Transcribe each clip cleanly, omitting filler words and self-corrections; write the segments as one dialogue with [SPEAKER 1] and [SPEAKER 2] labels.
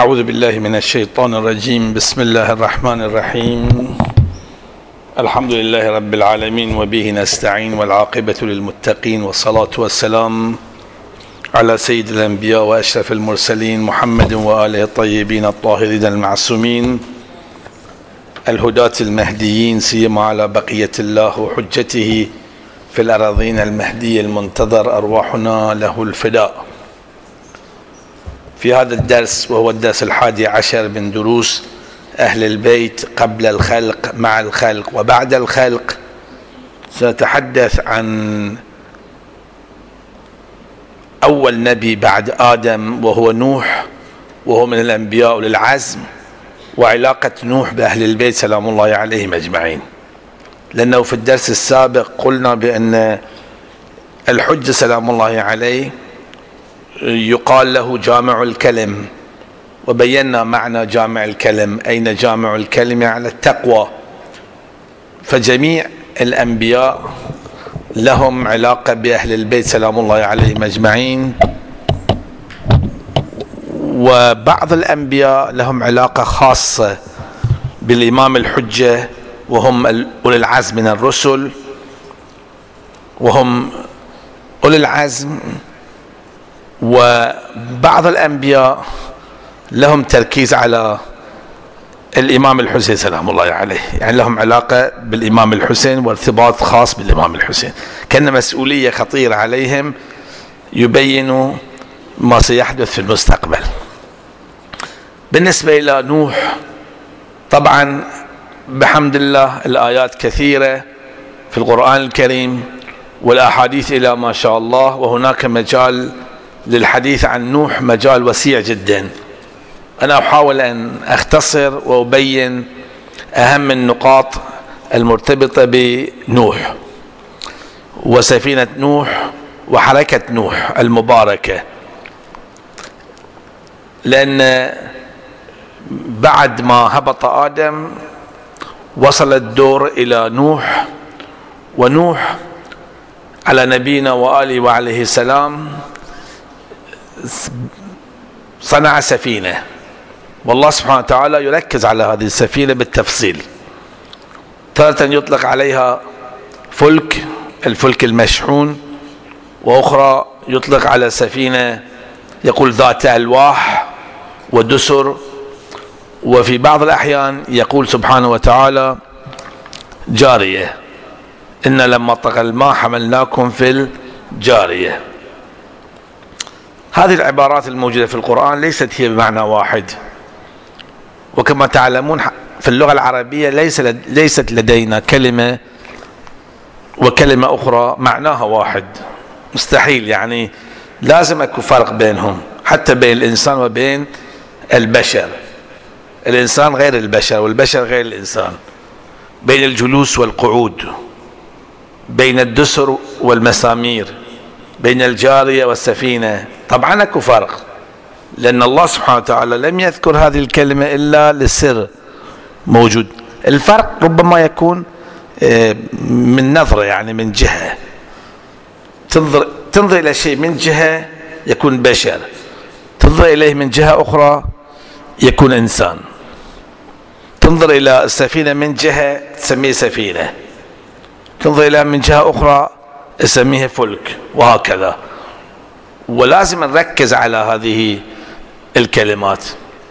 [SPEAKER 1] أعوذ بالله من الشيطان الرجيم. بسم الله الرحمن الرحيم. الحمد لله رب العالمين وبه نستعين والعاقبة للمتقين والصلاة والسلام على سيد الأنبياء وأشرف المرسلين محمد وآله الطيبين الطاهرين المعصومين الهداة المهديين، سيما على بقية الله وحجته في الأراضين المهدية المنتظر، أرواحنا له الفداء. في هذا الدرس، وهو الدرس 11 من دروس أهل البيت قبل الخلق، مع الخلق وبعد الخلق، سنتحدث عن أول نبي بعد آدم وهو نوح، وهو من الأنبياء أولي العزم، وعلاقة نوح بأهل البيت سلام الله عليهم أجمعين. لأنه في الدرس السابق قلنا بأن الحجة سلام الله عليه يقال له جامع الكلم، وبينا معنى جامع الكلم. أين جامع الكلم؟ على التقوى. فجميع الأنبياء لهم علاقة بأهل البيت سلام الله عليهم أجمعين، وبعض الأنبياء لهم علاقة خاصة بالإمام الحجة، وهم أولي العزم من الرسل. وهم أولي العزم، وبعض الأنبياء لهم تركيز على الإمام الحسين سلام الله عليه، يعني لهم علاقة بالإمام الحسين وارتباط خاص بالإمام الحسين، كأن مسؤولية خطيرة عليهم يبين ما سيحدث في المستقبل. بالنسبة إلى نوح، طبعا بحمد الله الآيات كثيرة في القرآن الكريم والأحاديث إلى ما شاء الله، وهناك مجال للحديث عن نوح، مجال وسيع جدا. أنا أحاول أن أختصر وأبين أهم النقاط المرتبطة بنوح وسفينة نوح وحركة نوح المباركة، لأن بعد ما هبط آدم وصل الدور إلى نوح، ونوح على نبينا وآله وعليه السلام صنع سفينة، والله سبحانه وتعالى يركز على هذه السفينة بالتفصيل. تارة يطلق عليها فلك، الفلك المشحون، وأخرى يطلق على سفينة يقول ذات ألواح ودسر، وفي بعض الأحيان يقول سبحانه وتعالى جارية، إن لما طغى الماء حملناكم في الجارية. هذه العبارات الموجودة في القرآن ليست هي بمعنى واحد، وكما تعلمون في اللغة العربية ليست لدينا كلمة وكلمة أخرى معناها واحد، مستحيل، يعني لازم أكون فرق بينهم، حتى بين الإنسان وبين البشر. الإنسان غير البشر والبشر غير الإنسان، بين الجلوس والقعود، بين الدسر والمسامير، بين الجارية والسفينة، طبعا اكو فرق، لأن الله سبحانه وتعالى لم يذكر هذه الكلمة إلا للسر موجود. الفرق ربما يكون من نظرة، يعني من جهة، تنظر إلى شيء من جهة يكون بشر، تنظر إليه من جهة أخرى يكون إنسان، تنظر إلى السفينة من جهة تسميه سفينة، تنظر إلى من جهة أخرى اسميه فلك، وهكذا. ولازم نركز على هذه الكلمات.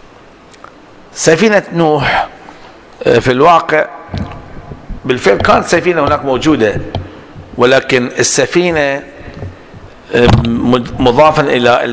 [SPEAKER 1] سفينة نوح في الواقع بالفعل كانت سفينة هناك موجودة، ولكن السفينة مضافا إلى